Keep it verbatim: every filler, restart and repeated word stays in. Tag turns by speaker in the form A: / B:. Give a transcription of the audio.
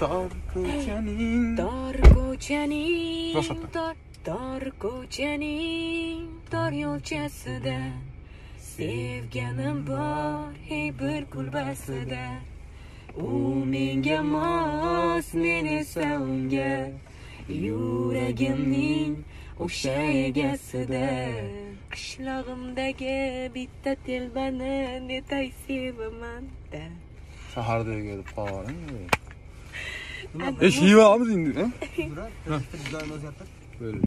A: Tor ko'chaning
B: Tor ko'chaning
A: Ro'shatdan.
B: tor tor ko'chaning tor yo'lchasida sevganim bor hey bir kulbasida u menga mos men esa unga yuragimning o'sha egasida qishlog'imdagi bitta telbani netay sevaman-da.
A: Shaharda kelib qolganing. E, shiva olmading, ha?
C: Burak, dizayn o'zgartir.
A: Böyle.